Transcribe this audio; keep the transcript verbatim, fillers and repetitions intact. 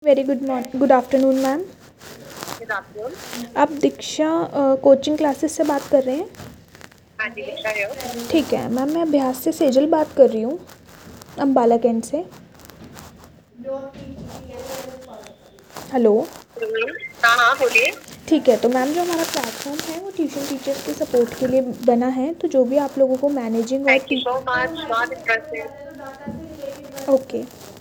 Very good morning, good afternoon ma'am. Good afternoon. आप Diksha coaching classes से बात कर रहे हैं? हाँ जी, दीक्षा है। ठीक है मैम, मैं अभ्यास से सेजल बात कर रही हूँ, अम्बाला कैंट से। हेलो। हाँ हाँ बोलिए। ठीक है, तो मैम जो हमारा प्लेटफॉर्म है वो ट्यूशन टीचर्स के सपोर्ट के लिए बना है, तो जो भी आप लोगों को मैनेजिंग और थैंक यू सो मच, बहुत इंटरेस्टिंग। ओके